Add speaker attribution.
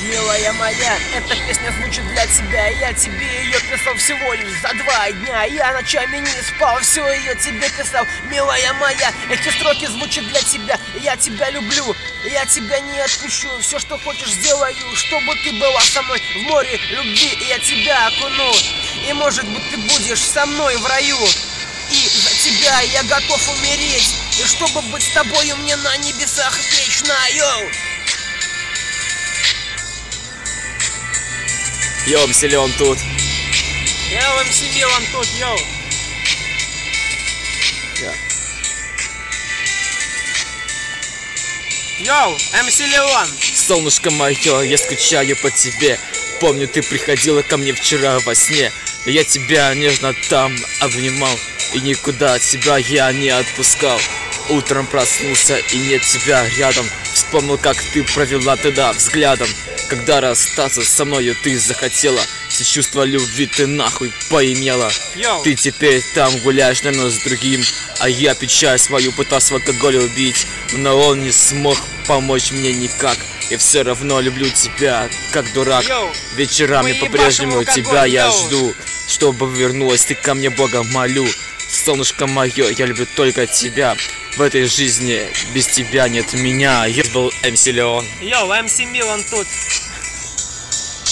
Speaker 1: Милая моя, эта песня звучит для тебя. Я тебе ее писал всего лишь за 2 дня. Я ночами не спал, все ее тебе писал. Милая моя, эти строки звучат для тебя. Я тебя люблю, я тебя не отпущу. Все, что хочешь, сделаю, чтобы ты была со мной в море любви. И я тебя окуну, и может быть ты будешь со мной в раю. И за тебя я готов умереть, и чтобы быть с тобою мне на небесах вечно. Йоу!
Speaker 2: Йоу, МС Леон тут.
Speaker 1: Йоу, МС Милан тут, йоу! Йоу, МС Леон!
Speaker 2: Солнышко мое, я скучаю по тебе. Помню, ты приходила ко мне вчера во сне. Я тебя нежно там обнимал, и никуда тебя я не отпускал. Утром проснулся, и нет тебя рядом. Вспомнил, как ты провела тогда взглядом. Когда расстаться со мною ты захотела, все чувства любви ты нахуй поимела. Ты теперь там гуляешь, наверное, с другим, а я печаль свою пытался в алкоголе убить, но он не смог помочь мне никак. Я все равно люблю тебя, как дурак. Вечерами по-прежнему тебя я жду, чтобы вернулась ты ко мне, Бога молю. Солнышко мое, я люблю только тебя. В этой жизни без тебя нет меня. Я был МС Леон.
Speaker 1: Йоу, МС Милан тут.